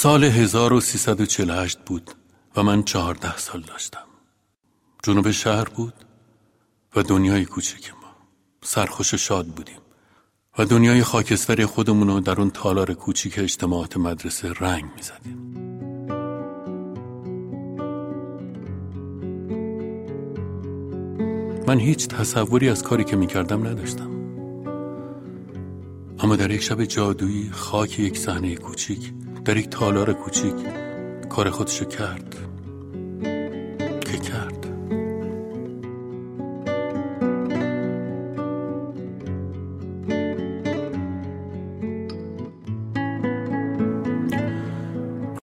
سال 1348 بود و من 14 سال داشتم. جنوب شهر بود و دنیای کوچک ما. سرخوش و شاد بودیم و دنیای خاکستری خودمونو در اون تالار کوچیک اجتماعات مدرسه رنگ می‌زدیم. من هیچ تصوری از کاری که می‌کردم نداشتم، اما در یک شب جادویی خاک یک صحنه کوچیک در یک تالار کوچیک کار خودشو کرد که کرد.